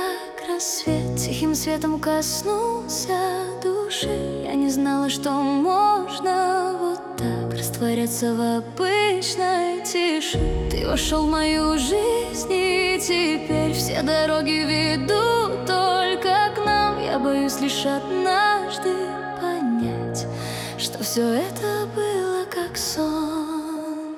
как рассвет, тихим светом коснулся души. Я не знала, что можно вот так растворяться в обычной тиши. Ты вошел в мою жизнь, и теперь все дороги ведут только к нам. Я боюсь лишь однажды понять, что все это было как сон.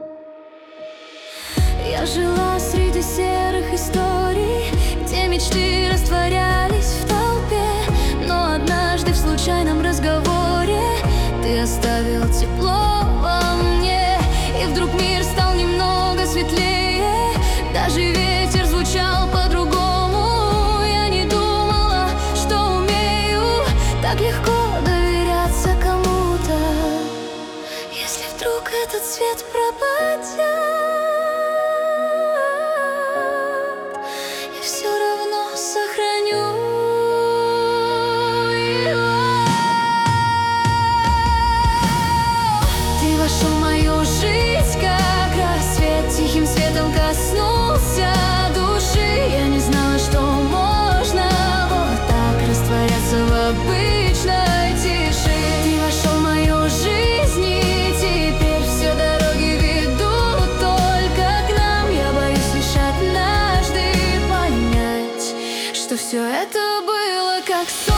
Я жила среди серых историй, где мечты растворялись в толпе. Но однажды в случайном разговоре ты оставил тепло во мне, и вдруг мир стал немного светлее. Даже ветер звучал по-другому. Я не думала, что умею так легко доверяться кому-то. Если вдруг этот свет пропадет, все равно сохраню его. Ты вошел в мою жизнь, как рассвет, тихим светом коснулся души. Я не знала, что можно вот так растворяться в обычной тиши. Ты вошел в мою жизнь, и теперь все дороги ведут только к нам. Я боюсь лишь однажды понять, что все это было как сон.